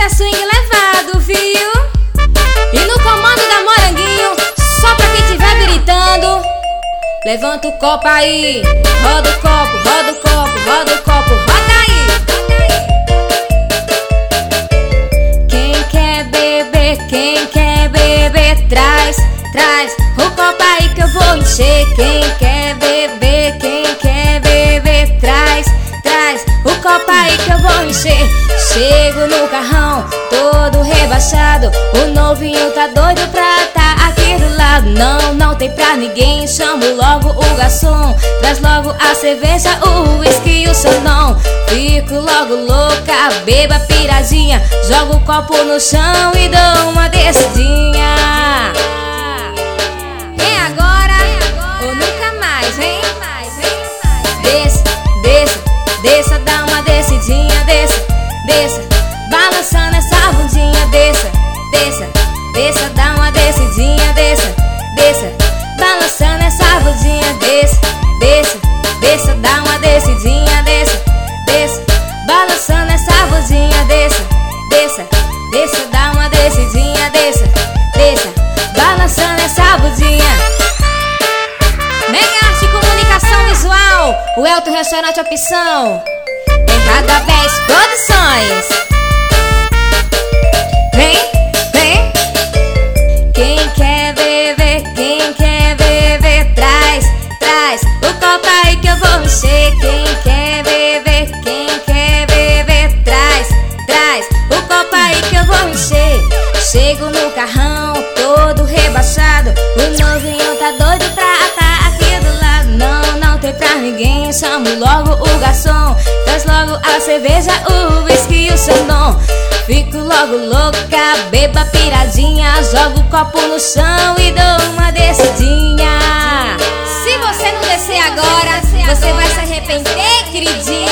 é swing levado, viu? E no comando da Moranguinho, só pra quem tiver gritando. Levanta o copo aí, roda o copo, roda o copo, roda o copo, roda aí. Quem quer beber, traz o copo aí que eu vou encher. Quem quer beber, traz o copo aí que eu vou encher. Chego no carrão, todo rebaixado, o novinho tá doido pra tá aqui do lado. Não tem pra ninguém, chamo logo o garçom. Traz logo a cerveja, o uísque e o xandão. Fico logo louca, beba piradinha, jogo o copo no chão e dou uma descidinha. Vem agora, ou nunca mais, vem. Desça, dá uma descidinha, desça, balançando essa bundinha, desça, dá uma descidinha, desça, balançando essa bundinha, desça, dá uma descidinha, desça, balançando essa bundinha, desça, dá uma descidinha, desça, balançando essa bundinha. Mega Arte Comunicação Visual, o Elton Restaurante Opção, Errada 10 Produções. Vem. Quem quer beber, traz o copo aí que eu vou encher. Quem quer beber, traz o copo aí que eu vou encher. Chego no carrão, todo rebaixado, o novinho tá doido pra tá aqui do lado. Não tem pra ninguém, chamo logo o garçom. Traz logo a cerveja, o uísque e o xandão. Fico logo louca, beba piradinha, jogo o copo no chão e dou uma descidinha. Se você não descer agora, você vai se arrepender, queridinha.